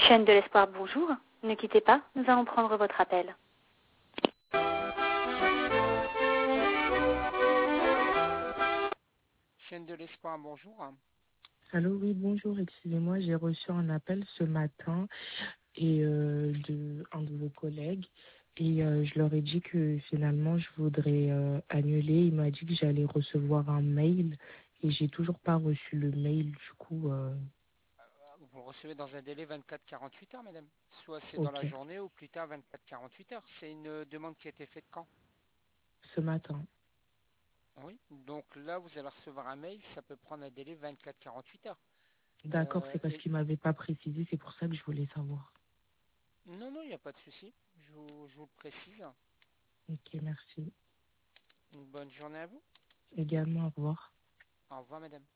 Chaîne de l'espoir, bonjour. Ne quittez pas, nous allons prendre votre appel. Chaîne de l'espoir, bonjour. Allô, oui, bonjour, excusez-moi, j'ai reçu un appel ce matin de un de vos collègues et je leur ai dit que finalement je voudrais annuler. Il m'a dit que j'allais recevoir un mail et j'ai toujours pas reçu le mail, du coup, Vous recevez dans un délai 24-48 heures, madame. Soit c'est dans la ok, journée ou plus tard 24-48 heures. C'est une demande qui a été faite quand? ce matin. Oui. Donc là, vous allez recevoir un mail, ça peut prendre un délai 24-48 heures. D'accord, c'est parce Et qu'il m'avait pas précisé, c'est pour ça que je voulais savoir. non, non, il n'y a pas de souci. Je vous le précise. Ok, merci. Une bonne journée à vous. Également, au revoir. Au revoir, madame.